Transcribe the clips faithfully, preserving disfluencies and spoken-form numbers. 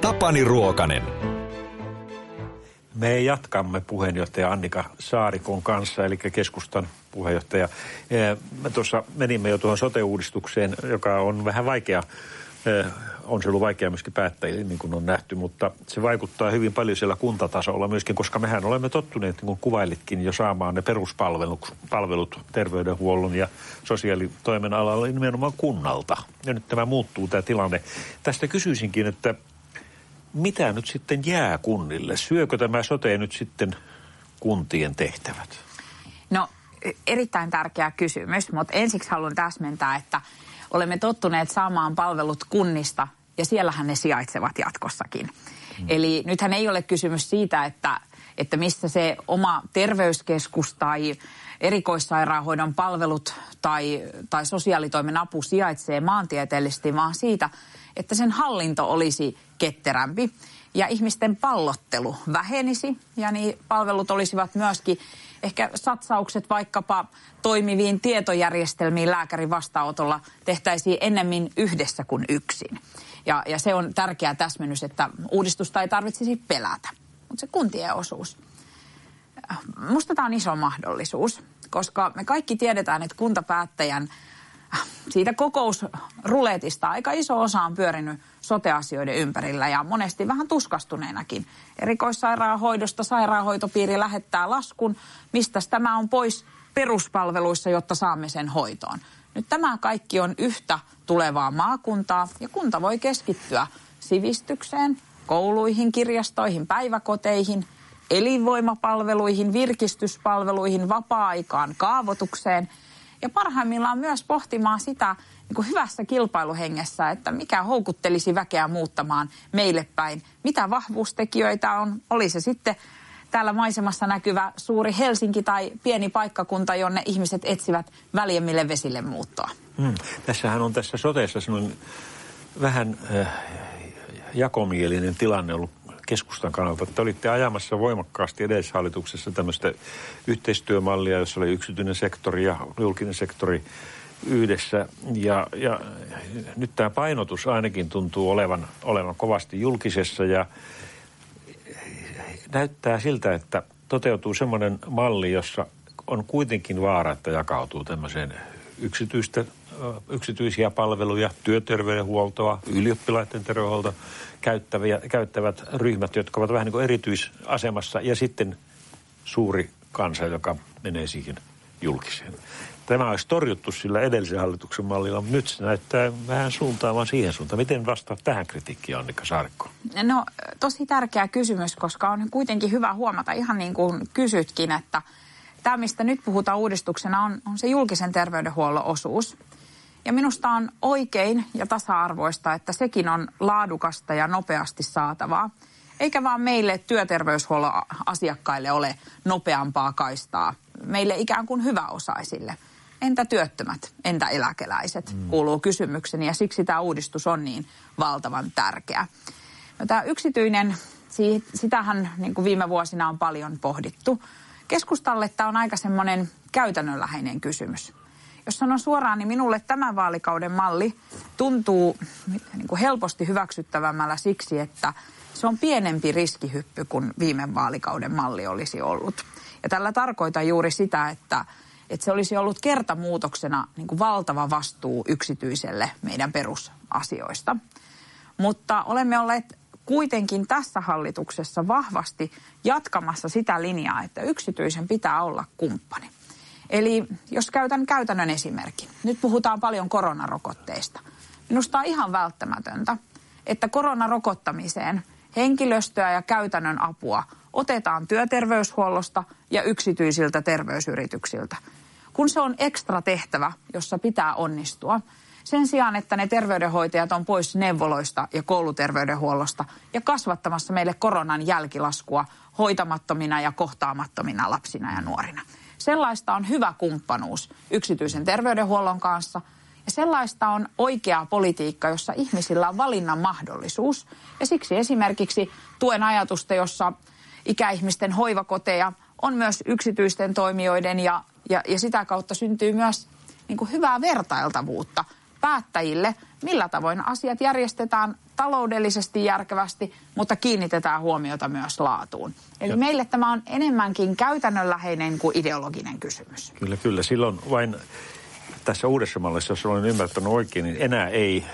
Tapani Ruokanen. Me jatkamme puheenjohtaja Annika Saarikon kanssa, eli keskustan puheenjohtaja. Me tuossa menimme jo tuohon sote-uudistukseen, joka on vähän vaikea. On se ollut vaikea myöskin päättäjille, niin kuin on nähty, mutta se vaikuttaa hyvin paljon siellä kuntatasolla myöskin, koska mehän olemme tottuneet, niin kuin kuvailitkin, jo saamaan ne peruspalvelut palvelut terveydenhuollon ja sosiaalitoimen alalla nimenomaan kunnalta. Ja nyt tämä muuttuu, tämä tilanne. Tästä kysyisinkin, että mitä nyt sitten jää kunnille? Syökö tämä sote nyt sitten kuntien tehtävät? No, erittäin tärkeä kysymys, mutta ensiksi haluan täsmentää, että olemme tottuneet saamaan palvelut kunnista ja siellähän ne sijaitsevat jatkossakin. Hmm. Eli nythän ei ole kysymys siitä, että, että missä se oma terveyskeskus tai erikoissairaanhoidon palvelut tai, tai sosiaalitoimen apu sijaitsee maantieteellisesti, vaan siitä, että sen hallinto olisi ketterämpi ja ihmisten pallottelu vähenisi ja niin palvelut olisivat myöskin ehkä satsaukset vaikkapa toimiviin tietojärjestelmiin lääkärin vastaanotolla tehtäisiin ennemmin yhdessä kuin yksin. Ja, ja se on tärkeä täsmennys, että uudistusta ei tarvitsisi pelätä. Mutta se kuntien osuus. Musta tämä on iso mahdollisuus, koska me kaikki tiedetään, että kuntapäättäjän siitä kokousruletista aika iso osa on pyörinyt sote-asioiden ympärillä ja monesti vähän tuskastuneenakin. Erikoissairaanhoidosta sairaanhoitopiiri lähettää laskun, mistä tämä on pois peruspalveluissa, jotta saamme sen hoitoon. Nyt tämä kaikki on yhtä tulevaa maakuntaa ja kunta voi keskittyä sivistykseen, kouluihin, kirjastoihin, päiväkoteihin, elinvoimapalveluihin, virkistyspalveluihin, vapaa-aikaan, kaavoitukseen ja parhaimmillaan myös pohtimaan sitä niin kuin hyvässä kilpailuhengessä, että mikä houkuttelisi väkeä muuttamaan meille päin. Mitä vahvuustekijöitä on, oli se sitten täällä maisemassa näkyvä suuri Helsinki tai pieni paikkakunta, jonne ihmiset etsivät väljemmille vesille muuttoa. Hmm. Tässähän on tässä soteessa sellainen vähän äh, jakomielinen tilanne ollut keskustan kannalta. Te olitte ajamassa voimakkaasti edeshallituksessa tämmöistä yhteistyömallia, jossa oli yksityinen sektori ja julkinen sektori yhdessä. Ja, ja nyt tämä painotus ainakin tuntuu olevan, olevan kovasti julkisessa ja näyttää siltä, että toteutuu semmoinen malli, jossa on kuitenkin vaara, että jakautuu tämmöiseen yksityistä, yksityisiä palveluja, työterveydenhuoltoa, ylioppilaiden terveydenhuoltoa käyttäviä, käyttävät ryhmät, jotka ovat vähän niin kuin erityisasemassa ja sitten suuri kansa, joka menee siihen julkiseen. Tämä olisi torjuttu sillä edellisen hallituksen mallilla, mutta nyt se näyttää vähän suuntaamaan siihen suuntaan. Miten vastaat tähän kritiikkiin, Annika Saarikko? No, tosi tärkeä kysymys, koska on kuitenkin hyvä huomata, ihan niin kuin kysytkin, että tämä, mistä nyt puhutaan uudistuksena, on, on se julkisen terveydenhuollon osuus. Ja minusta on oikein ja tasa-arvoista, että sekin on laadukasta ja nopeasti saatavaa. Eikä vaan meille työterveyshuollon asiakkaille ole nopeampaa kaistaa. Meille ikään kuin hyväosaisille. Entä työttömät, entä eläkeläiset, mm. kuuluu kysymykseni ja siksi tämä uudistus on niin valtavan tärkeä. No, tämä yksityinen, sitähän niin kuin viime vuosina on paljon pohdittu. Keskustalle tämä on aika semmoinen käytännönläheinen kysymys. Jos sanon suoraan, niin minulle tämän vaalikauden malli tuntuu niin kuin helposti hyväksyttävämmällä siksi, että se on pienempi riskihyppy kuin viime vaalikauden malli olisi ollut. Ja tällä tarkoitan juuri sitä, että, että se olisi ollut kertamuutoksena niin kuin valtava vastuu yksityiselle meidän perusasioista. Mutta olemme olleet kuitenkin tässä hallituksessa vahvasti jatkamassa sitä linjaa, että yksityisen pitää olla kumppani. Eli jos käytän käytännön esimerkin. Nyt puhutaan paljon koronarokotteista. Minusta on ihan välttämätöntä, että koronarokottamiseen henkilöstöä ja käytännön apua otetaan työterveyshuollosta ja yksityisiltä terveysyrityksiltä. Kun se on ekstra tehtävä, jossa pitää onnistua, sen sijaan, että ne terveydenhoitajat on pois neuvoloista ja kouluterveydenhuollosta ja kasvattamassa meille koronan jälkilaskua hoitamattomina ja kohtaamattomina lapsina ja nuorina. Sellaista on hyvä kumppanuus yksityisen terveydenhuollon kanssa ja sellaista on oikea politiikka, jossa ihmisillä on valinnan mahdollisuus. Ja siksi esimerkiksi tuen ajatusta, jossa ikäihmisten hoivakoteja on myös yksityisten toimijoiden ja, ja, ja sitä kautta syntyy myös niin kuin hyvää vertailtavuutta päättäjille, millä tavoin asiat järjestetään taloudellisesti järkevästi, mutta kiinnitetään huomiota myös laatuun. Eli ja. meille tämä on enemmänkin käytännönläheinen kuin ideologinen kysymys. Kyllä, kyllä. Silloin vain tässä uudessa mallissa, jos olen ymmärtänyt oikein, niin enää ei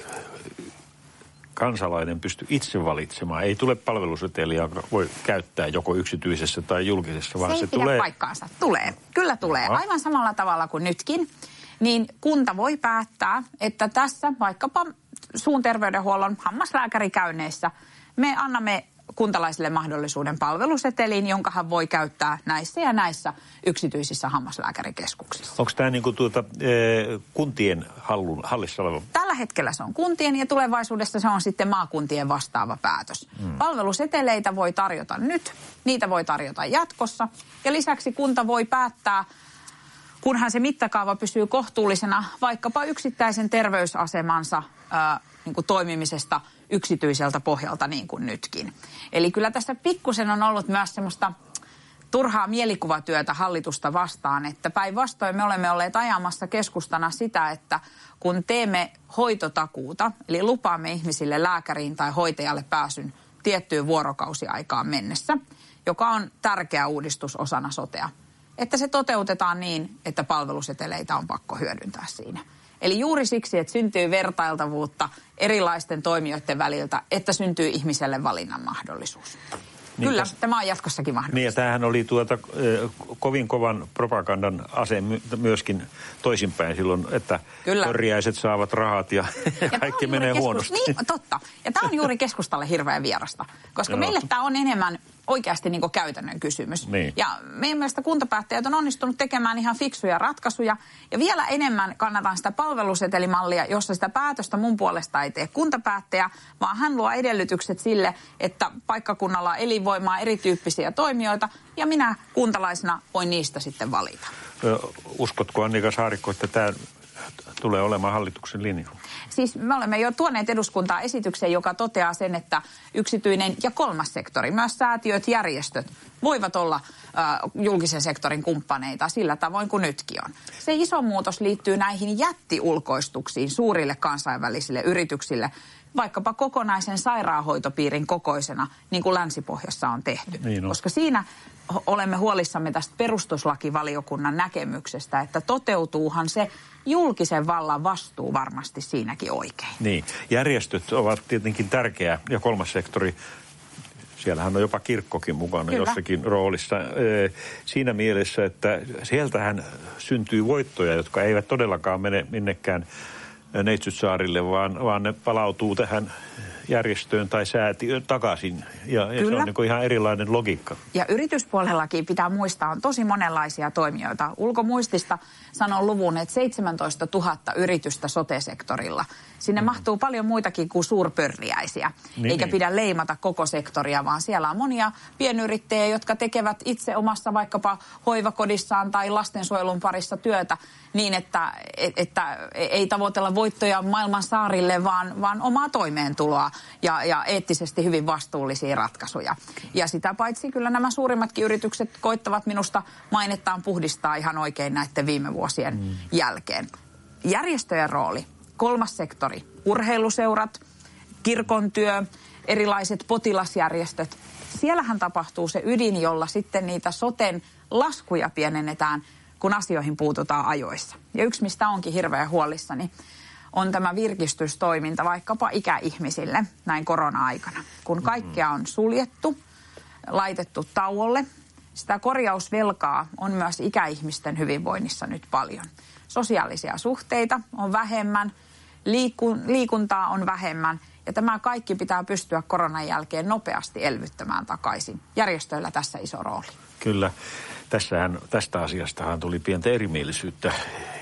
kansalainen pysty itse valitsemaan. Ei tule palveluseteliä, joka voi käyttää joko yksityisessä tai julkisessa, vaan se, se tulee... paikkaansa. Tulee. Kyllä tulee. Aha. Aivan samalla tavalla kuin nytkin. Niin kunta voi päättää, että tässä vaikkapa suun terveydenhuollon hammaslääkärikäynneissä me annamme kuntalaisille mahdollisuuden palveluseteliin, jonka hän voi käyttää näissä ja näissä yksityisissä hammaslääkärikeskuksissa. Onko tämä niin kuin tuota, e, kuntien hallun, hallissa oleva? Tällä hetkellä se on kuntien ja tulevaisuudessa se on sitten maakuntien vastaava päätös. Hmm. Palveluseteleitä voi tarjota nyt, niitä voi tarjota jatkossa ja lisäksi kunta voi päättää, kunhan se mittakaava pysyy kohtuullisena, vaikkapa yksittäisen terveysasemansa ää, niin kuin toimimisesta yksityiseltä pohjalta niin kuin nytkin. Eli kyllä tässä pikkusen on ollut myös semmoista turhaa mielikuvatyötä hallitusta vastaan, että päinvastoin me olemme olleet ajamassa keskustana sitä, että kun teemme hoitotakuuta, eli lupaamme ihmisille lääkäriin tai hoitajalle pääsyn tiettyyn vuorokausiaikaan mennessä, joka on tärkeä uudistus osana sotea, että se toteutetaan niin, että palveluseteleitä on pakko hyödyntää siinä. Eli juuri siksi, että syntyy vertailtavuutta erilaisten toimijoiden väliltä, että syntyy ihmiselle valinnan mahdollisuus. Niin Kyllä, täs, tämä on jatkossakin mahdollista. Niin ja tämähän oli tuota, eh, kovin kovan propagandan ase my, myöskin toisinpäin silloin, että pörjäiset saavat rahat ja, ja kaikki menee keskus... huonosti. Niin, totta. Ja tämä on juuri keskustalle hirveän vierasta, koska meille tämä on enemmän oikeasti niin kuin käytännön kysymys. Niin. Ja meidän mielestä kuntapäättäjät on onnistunut tekemään ihan fiksuja ratkaisuja. Ja vielä enemmän kannatan sitä palvelusetelimallia, jossa sitä päätöstä mun puolesta ei tee kuntapäättäjä, vaan hän luo edellytykset sille, että paikkakunnalla on elinvoimaa, erityyppisiä toimijoita, ja minä kuntalaisena voin niistä sitten valita. Uskotko, Annika Saarikko, että tämä tulee olemaan hallituksen linja? Siis me olemme jo tuoneet eduskuntaan esityksen, joka toteaa sen, että yksityinen ja kolmas sektori, myös säätiöt, järjestöt, voivat olla äh, julkisen sektorin kumppaneita sillä tavoin kuin nytkin on. Se iso muutos liittyy näihin jättiulkoistuksiin suurille kansainvälisille yrityksille, vaikkapa kokonaisen sairaanhoitopiirin kokoisena, niin kuin Länsi-Pohjassa on tehty. Niin on. Koska siinä olemme huolissamme tästä perustuslakivaliokunnan näkemyksestä, että toteutuuhan se julkisen vallan vastuu varmasti siinäkin oikein. Niin, järjestöt ovat tietenkin tärkeä ja kolmas sektori, siellähän on jopa kirkkokin mukana Kyllä. jossakin roolissa. Siinä mielessä, että sieltähän syntyy voittoja, jotka eivät todellakaan mene minnekään Neitsytsaarille, vaan, vaan ne palautuu tähän järjestöön tai säätiöön takaisin. Ja, ja se on niin ihan erilainen logiikka. Ja yrityspuolellakin pitää muistaa, on tosi monenlaisia toimijoita. Ulkomuistista sanon luvun, että seitsemäntoista tuhatta yritystä sote-sektorilla. Sinne mm. mahtuu paljon muitakin kuin suurpörriäisiä. Niin, eikä niin. pidä leimata koko sektoria, vaan siellä on monia pienyrittäjiä, jotka tekevät itse omassa vaikkapa hoivakodissaan tai lastensuojelun parissa työtä niin, että, että ei tavoitella voittoja maailman saarille, vaan, vaan omaa toimeentuloa ja, ja eettisesti hyvin vastuullisia ratkaisuja. Ja sitä paitsi kyllä nämä suurimmatkin yritykset koittavat minusta mainettaan puhdistaa ihan oikein näiden viime vuosien mm. jälkeen. Järjestöjen rooli, kolmas sektori, urheiluseurat, kirkon työ, erilaiset potilasjärjestöt. Siellähän tapahtuu se ydin, jolla sitten niitä soten laskuja pienennetään, kun asioihin puututaan ajoissa. Ja yksi, mistä onkin hirveän huolissani, on tämä virkistystoiminta vaikkapa ikäihmisille näin korona-aikana. Kun kaikkea on suljettu, laitettu tauolle, sitä korjausvelkaa on myös ikäihmisten hyvinvoinnissa nyt paljon. Sosiaalisia suhteita on vähemmän, liiku, liikuntaa on vähemmän ja tämä kaikki pitää pystyä koronan jälkeen nopeasti elvyttämään takaisin. Järjestöillä tässä iso rooli. Kyllä. Tässähän, tästä asiastahan tuli pientä erimielisyyttä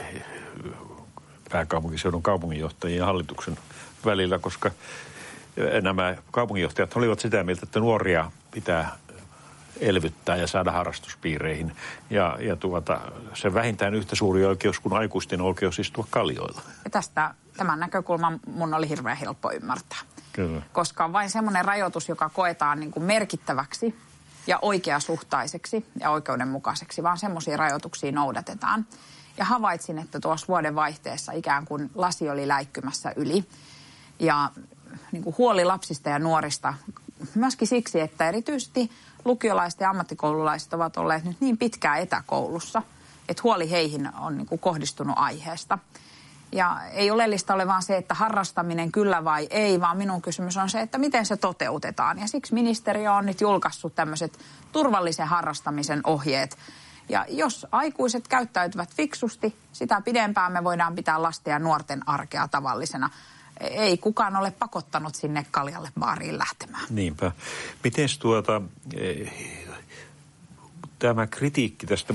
pääkaupunkiseudun kaupunginjohtajien ja hallituksen välillä, koska nämä kaupunginjohtajat olivat sitä mieltä, että nuoria pitää elvyttää ja saada harrastuspiireihin. Ja, ja tuota, se vähintään yhtä suuri oikeus kuin aikuisten oikeus istua kallioilla. Ja tästä tämän näkökulman mun oli hirveän helppo ymmärtää. Kyllä. Koska on vain semmoinen rajoitus, joka koetaan niin kuin merkittäväksi ja oikeasuhtaiseksi ja oikeudenmukaiseksi, vaan semmoisia rajoituksia noudatetaan. Ja havaitsin, että tuossa vuoden vaihteessa ikään kuin lasi oli läikkymässä yli. Ja niin kuin huoli lapsista ja nuorista. Myöskin siksi, että erityisesti lukiolaiset ja ammattikoululaiset ovat olleet nyt niin pitkään etäkoulussa, että huoli heihin on niin kuin kohdistunut aiheesta. Ja ei oleellista ole vaan se, että harrastaminen kyllä vai ei, vaan minun kysymys on se, että miten se toteutetaan. Ja siksi ministeriö on nyt julkaissut tämmöiset turvallisen harrastamisen ohjeet. Ja jos aikuiset käyttäytyvät fiksusti, sitä pidempään me voidaan pitää lasten ja nuorten arkea tavallisena. Ei kukaan ole pakottanut sinne kaljalle baariin lähtemään. Niinpä. Miten tuota, tämä kritiikki tästä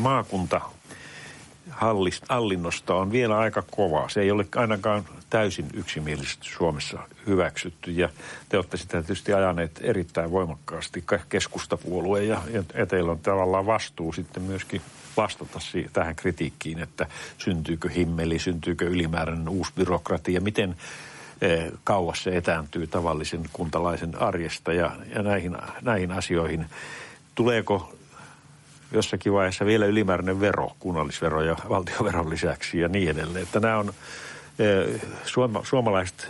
maakuntahallinnosta on vielä aika kova. Se ei ole ainakaan täysin yksimielisesti Suomessa hyväksytty. Ja te olette sitä tietysti ajaneet erittäin voimakkaasti keskustapuolueen ja, ja teillä on tavallaan vastuu sitten myöskin vastata tähän kritiikkiin, että syntyykö himmeli, syntyykö ylimääräinen uusi byrokratia, miten kauas se etääntyy tavallisen kuntalaisen arjesta ja, ja näihin, näihin asioihin. Tuleeko jossakin vaiheessa vielä ylimääräinen vero, kunnallisvero ja valtioveron lisäksi ja niin edelleen. Että nämä on, suoma, suomalaiset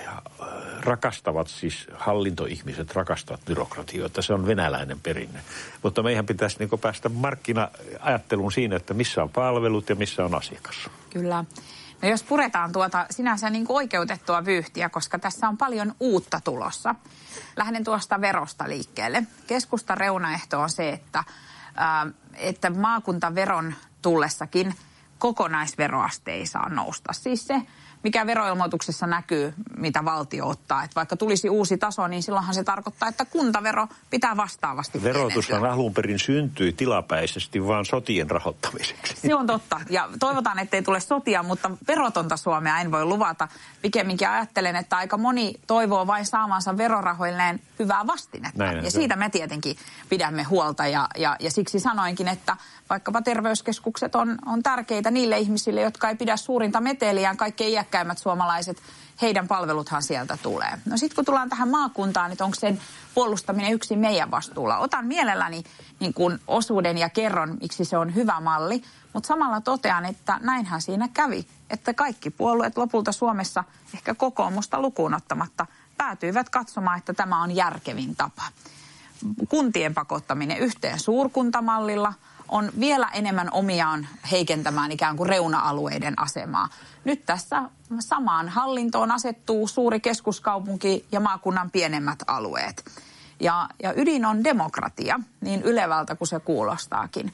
rakastavat, siis hallintoihmiset rakastavat byrokratioita. Se on venäläinen perinne. Mutta meidän pitäisi niin kuin päästä markkina-ajatteluun siinä, että missä on palvelut ja missä on asiakas. Kyllä. No jos puretaan tuota sinänsä niin kuin oikeutettua vyyhtiä, koska tässä on paljon uutta tulossa. Lähden tuosta verosta liikkeelle. Keskustan reunaehto on se, että, ää, että maakuntaveron tullessakin kokonaisveroaste ei saa nousta. Siis se, mikä veroilmoituksessa näkyy, mitä valtio ottaa. Että vaikka tulisi uusi taso, niin silloinhan se tarkoittaa, että kuntavero pitää vastaavasti Verotushan alun perin syntyi tilapäisesti vaan sotien rahoittamiseksi. Se on totta. Ja toivotaan, ettei tule sotia, mutta verotonta Suomea en voi luvata. Pikemminkin ajattelen, että aika moni toivoo vain saamansa verorahoilleen hyvää vastinetta. Näin, ja siitä me tietenkin pidämme huolta. Ja, ja, ja siksi sanoinkin, että vaikkapa terveyskeskukset on, on tärkeitä niille ihmisille, jotka ei pidä suurinta meteliään, kaikkein iäkkäimmät suomalaiset, heidän palveluthan sieltä tulee. No sitten kun tullaan tähän maakuntaan, että onko sen puolustaminen yksin meidän vastuulla. Otan mielelläni niin kuin osuuden ja kerron, miksi se on hyvä malli, mutta samalla totean, että näinhän siinä kävi, että kaikki puolueet lopulta Suomessa, ehkä kokoomusta lukuun ottamatta, päätyivät katsomaan, että tämä on järkevin tapa. Kuntien pakottaminen yhteen suurkuntamallilla on vielä enemmän omiaan heikentämään ikään kuin reuna-alueiden asemaa. Nyt tässä samaan hallintoon asettuu suuri keskuskaupunki ja maakunnan pienemmät alueet. Ja, ja ydin on demokratia, niin ylevältä kuin se kuulostaakin.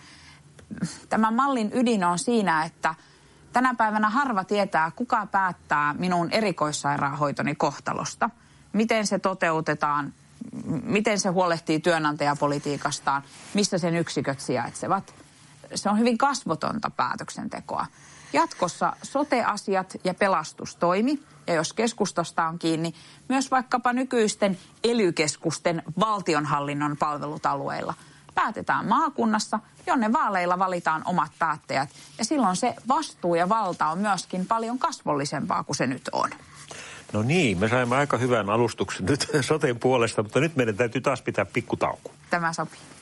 Tämän mallin ydin on siinä, että tänä päivänä harva tietää, kuka päättää minun erikoissairaanhoitoni kohtalosta, miten se toteutetaan, miten se huolehtii työnantajapolitiikastaan, missä sen yksiköt sijaitsevat. Se on hyvin kasvotonta päätöksentekoa. Jatkossa sote-asiat ja pelastustoimi, ja jos keskustasta on kiinni, myös vaikkapa nykyisten ely-keskusten valtionhallinnon palvelutalueilla päätetään maakunnassa, jonne vaaleilla valitaan omat päättäjät. Ja silloin se vastuu ja valta on myöskin paljon kasvollisempaa kuin se nyt on. No niin, me saimme aika hyvän alustuksen nyt soteen puolesta, mutta nyt meidän täytyy taas pitää pikkutauko. Tämä sopii.